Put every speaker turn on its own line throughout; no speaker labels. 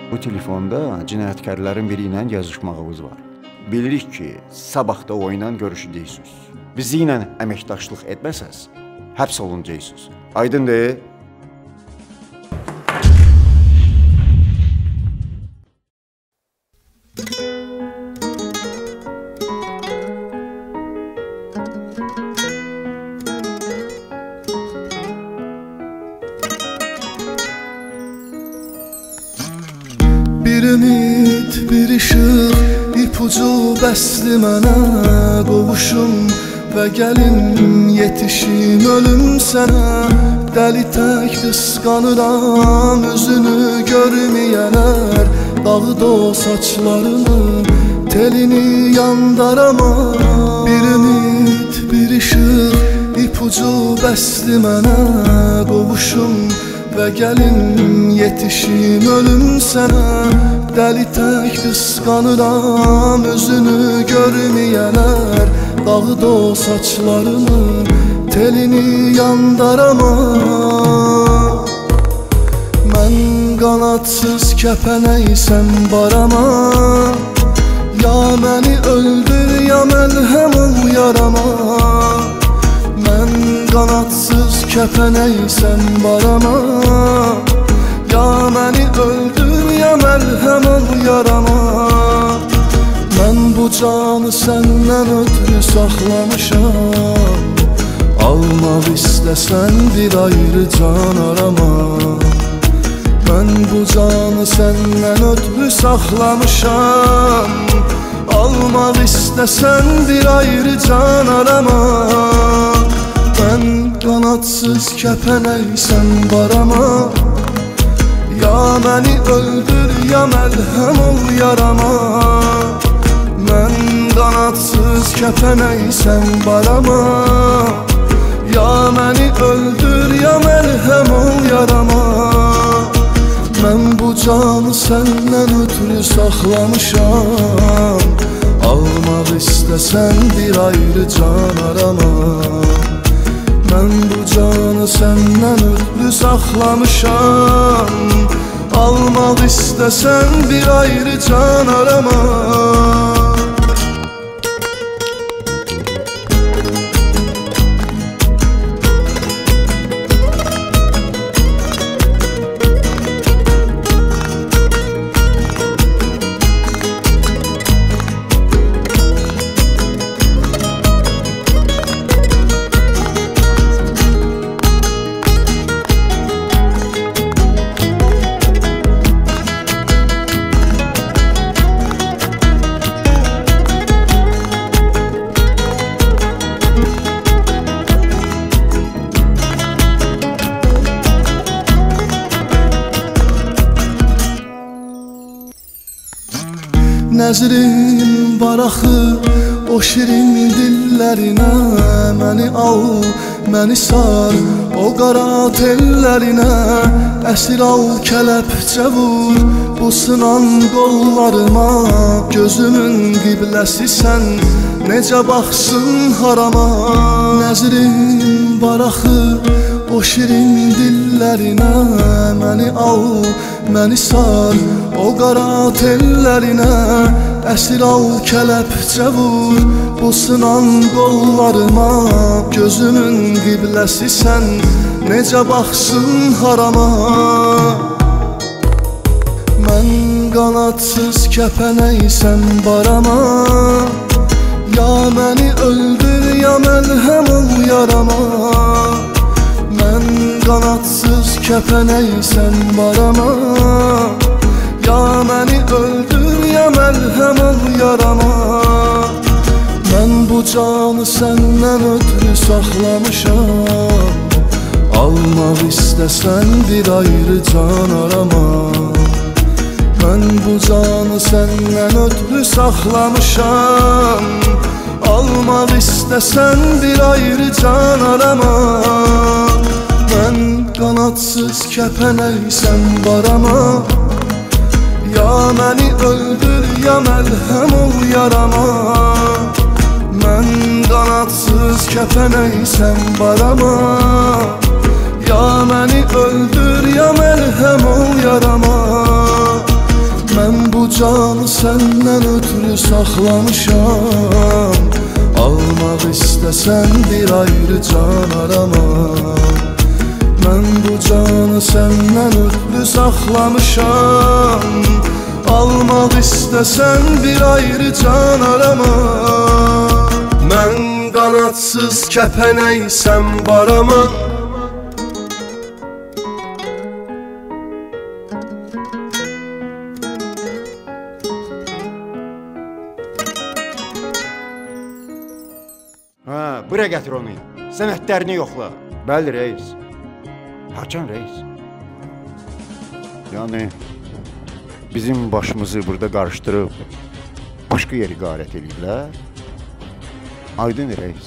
Bu telefonda cinayətkarların biri ilə yazışmağımız var. Bilirik ki, sabah da o ilə görüşəcəksiniz. Bizi ilə əməkdaşlıq etməsəz, həbs olunacaqsınız. Aydındır?
Bir ümid, bir işıq, ipucu bəsli mənə qovuşum və gəlin yetişim ölüm sənə. Dəli tək qısqanıram üzünü görməyənər, dağıd o saçlarını, telini yandarama. Bir ümid, bir işıq, ipucu bəsli mənə qovuşum və gəlin yetişim ölüm sənə. Dəli tək qısqanıram üzünü görməyənər, dağıd o saçlarını, telini yandarama. Mən qanadsız kəpənəysən barama, ya məni öldür ya məlhəm ol yarama. Mən qanadsız kəpənəysən barama, ya məni öldür ya məlhəm ol yarama. Mən bu canı səndən ötürü saxlamışam, almaq istəsən bir ayrı can arama. Mən bu canı səndən ötürü saxlamışam, almaq istəsən bir ayrı can arama. Mən qanadsız kəpənəysən barama, ya məni öldür ya məlhəm ol yarama. Mən qanadsız kəpənəysən barama, ya məni öldür ya məlhəm ol yarama. Mən bu canı səndən ötürü saxlamışam, almaq istəsən bir ayrı can arama. Mən bu canı səndən ötürü saxlamışam, almaq istəsən bir ayrı can arama. Nəzrim var axı o şirin dillərinə, məni al, məni sar o qara tellərinə. Əsir al kələpçə vur bu sınan qollarıma, gözümün qibləsi-sən necə baxsın harama. Nəzrim var axı o şirin dillərinə, məni al, məni sar o qara tellərinə. Əsir al kələpçə vur bu sınan qollarıma, gözümün qibləsi-sən necə baxsın harama. Mən qanadsız kəpənəysən barama, ya məni öldür ya məlhəm ol yarama. Mən qanadsız kəpənəysən barama, ya məni öldür ya məlhəm ol yarama. Mən bu canı səndən ötürü saxlamışam, almaq istəsən bir ayrı can arama. Mən bu canı səndən ötürü saxlamışam, almaq istəsən bir ayrı can arama. Mən qanadsız kəpənəysən barama, ya məni öldür ya məlhəm ol yarama. Mən qanadsız kəpənəysən barama, ya məni öldür ya məlhəm ol yarama. səndən ötürü saxlamışam. Almaq istəsən bir ayrı can arama. Mən bu canı səndən ötürü saxlamışam. Almaq istəsən bir ayrı can arama. Mən qanadsız kəpənəysəm barama.
Bura gətir onu. Sənədlərini yoxla. Bəli, reis. Haçan reis? Yəni bizim başımızı burada qarışdırıb başqa yeri qarət ediblər. Aydın reis.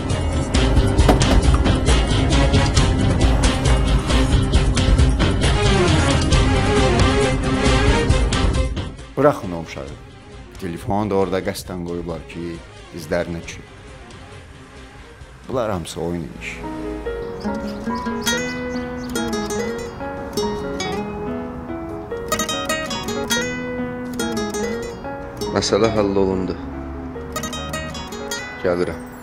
Bıraxın o uşağı. Telefonu da orada qəsdən qoyublar ki, izlərinə düşür. Bunlar hamısı oyun imiş.
Məsələ həll olundu. Gəlirəm.